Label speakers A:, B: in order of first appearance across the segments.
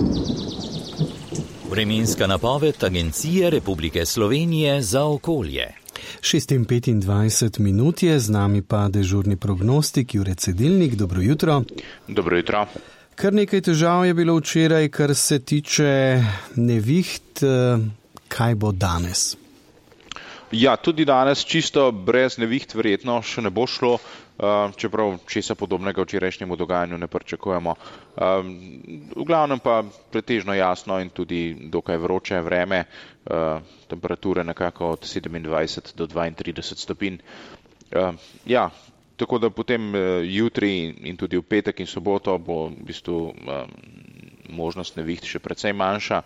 A: Vremenska napoved Agencije Republike Slovenije za okolje.
B: 6:25 minut je, z nami pa dežurni prognostik Jure Cedilnik. Dobro jutro.
C: Dobro jutro.
B: Kar nekaj težav je bilo včeraj, kar se tiče neviht. Kaj bo danes?
C: Ja, tudi danes čisto brez neviht verjetno še ne bo šlo, čeprav česa podobnega včerajšnjemu dogajanju ne pričakujemo. V glavnem pa pretežno jasno in tudi dokaj vroče vreme, temperature nekako od 27 do 32 stopinj. Ja, tako da potem jutri in tudi v petek in soboto bo v bistvu možnost neviht še precej manjša,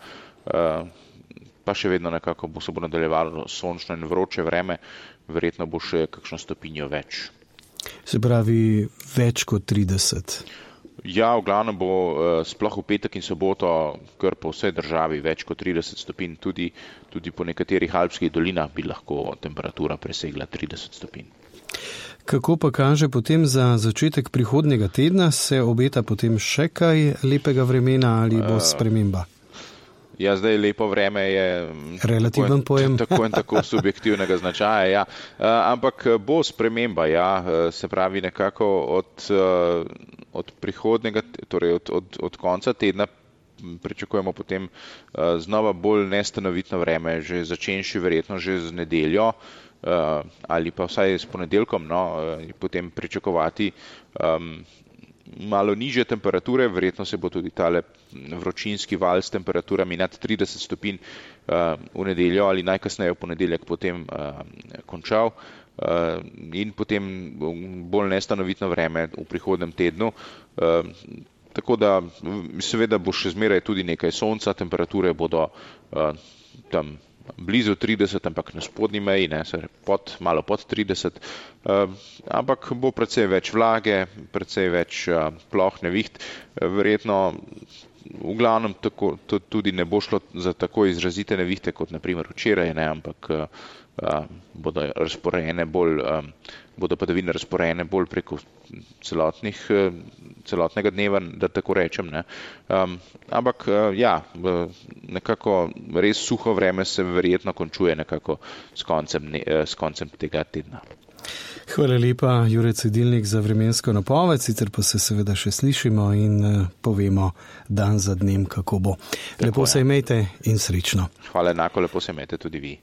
C: pa še vedno nekako se bo nadaljevalo sončno in vroče vreme, verjetno bo še kakšno stopinjo več.
B: Se pravi več kot 30?
C: Ja, v glavnem bo sploh v petek in soboto kar po vsej državi več kot 30 stopinj, tudi po nekaterih alpskih dolinah bi lahko temperatura presegla 30 stopinj.
B: Kako pa kaže potem za začetek prihodnjega tedna? Se obeta potem še kaj lepega vremena ali bo sprememba?
C: Ja, zdaj lepo vreme je
B: relativen pojem.
C: Tako in tako subjektivnega značaja, ja. Ampak bo sprememba, ja, se pravi nekako od prihodnjega, torej od konca tedna pričakujemo potem znova bolj nestanovitno vreme, že začenši verjetno že z nedeljo ali pa vsaj s ponedeljkom, potem pričakovati malo nižje temperature, verjetno se bo tudi tale vročinski val s temperaturami nad 30 stopinj v nedeljo ali najkasneje v ponedeljek potem končal in potem bolj nestanovitno vreme v prihodnem tednu. Tako da seveda bo še zmeraj tudi nekaj sonca, temperature bodo tam blizu 30, ampak na spodnji meji, malo pod 30, ampak bo precej več vlage, precej več ploh neviht, verjetno v glavnem tudi ne bo šlo za tako izrazite nevihte kot naprimer včeraj, ampak bodo padavine razporejene bolj preko celotnega dneva, da tako rečem. Ampak ja, nekako res suho vreme se verjetno končuje nekako s koncem tega tedna.
B: Hvala lepa, Jure Cedilnik, za vremensko napoved, sicer pa se seveda še slišimo in povemo dan za dnem, kako bo. Lepo se imejte in srečno.
C: Hvala enako, lepo se imejte tudi vi.